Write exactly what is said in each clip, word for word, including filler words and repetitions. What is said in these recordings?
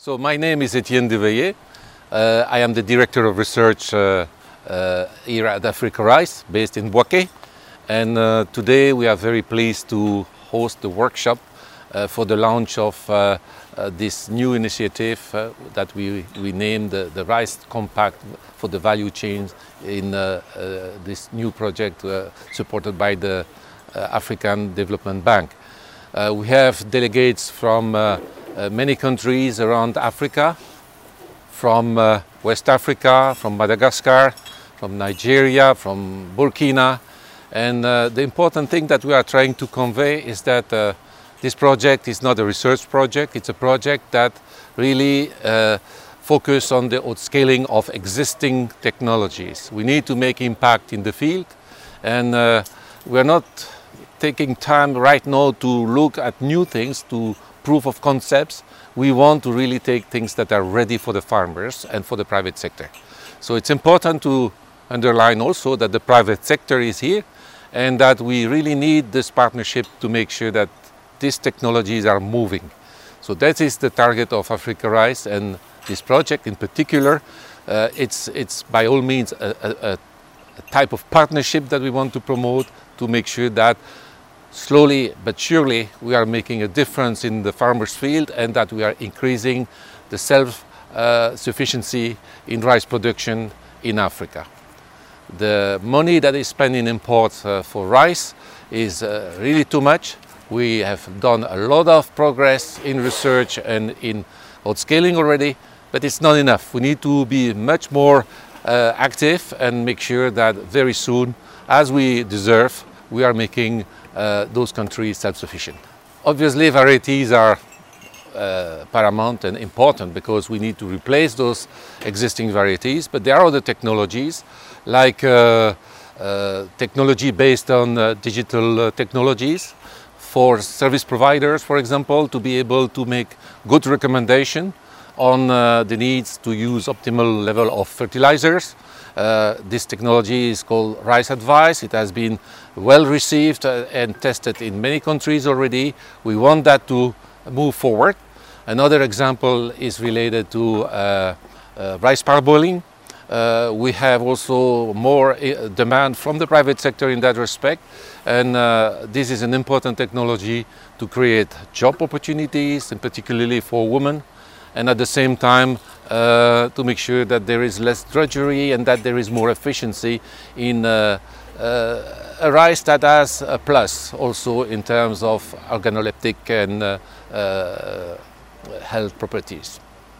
So my name is Etienne Deveillé. Uh, I am the Director of Research uh, uh, here at Africa Rice, based in Bouaké. And uh, today we are very pleased to host the workshop uh, for the launch of uh, uh, this new initiative uh, that we, we named the, the Rice Compact for the value chains in uh, uh, this new project uh, supported by the uh, African Development Bank. Uh, we have delegates from uh, Uh, many countries around Africa, from uh, West Africa, from Madagascar, from Nigeria, from Burkina. And uh, the important thing that we are trying to convey is that uh, this project is not a research project, it's a project that really uh, focuses on the outscaling of existing technologies. We need to make impact in the field, and uh, we're not taking time right now to look at new things, to proof of concepts. We want to really take things that are ready for the farmers and for the private sector. So it's important to underline also that the private sector is here and that we really need this partnership to make sure that these technologies are moving. So that is the target of Africa Rice, and this project in particular, uh, it's, it's by all means a, a, a type of partnership that we want to promote to make sure that slowly but surely we are making a difference in the farmers' field, and that we are increasing the self-sufficiency uh, in rice production in Africa. The money that is spent in imports uh, for rice is uh, really too much. We have done a lot of progress in research and in outscaling already, but it's not enough. We need to be much more uh, active and make sure that very soon, as we deserve, we are making Uh, those countries self-sufficient. Obviously, varieties are uh, paramount and important because we need to replace those existing varieties, but there are other technologies like uh, uh, technology based on uh, digital uh, technologies for service providers, for example, to be able to make good recommendation on uh, the needs to use optimal level of fertilizers. Uh, this technology is called Rice Advice. It has been well received uh, and tested in many countries already. We want that to move forward. Another example is related to uh, uh, rice parboiling. Uh, we have also more uh, demand from the private sector in that respect, and uh, this is an important technology to create job opportunities, and particularly for women, and at the same time uh, to make sure that there is less drudgery and that there is more efficiency in uh, uh, a rice that has a plus also in terms of organoleptic and uh, uh, health properties.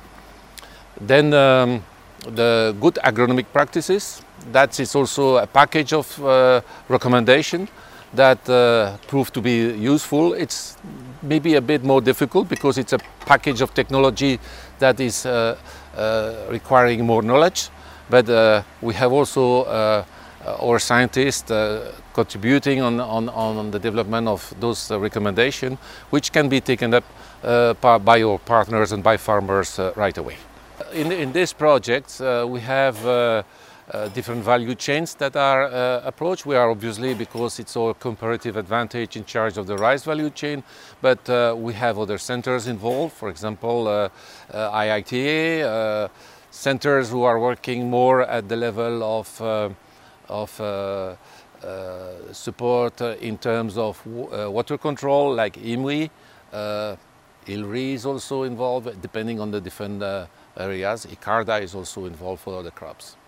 Then um, the good agronomic practices, that is also a package of uh, recommendation that uh, prove to be useful. It's maybe a bit more difficult because it's a package of technology that is uh, uh, requiring more knowledge, but uh, we have also uh, our scientists uh, contributing on, on, on the development of those uh, recommendations, which can be taken up uh, by our partners and by farmers uh, right away. In, in this project uh, we have uh, Uh, different value chains that are uh, approached. We are obviously, because it's our comparative advantage, in charge of the rice value chain, but uh, we have other centers involved, for example uh, uh, I I T A, uh, centers who are working more at the level of, uh, of uh, uh, support uh, in terms of uh, water control, like I M W I. Uh, I L R I is also involved, depending on the different uh, areas. ICARDA is also involved for other crops.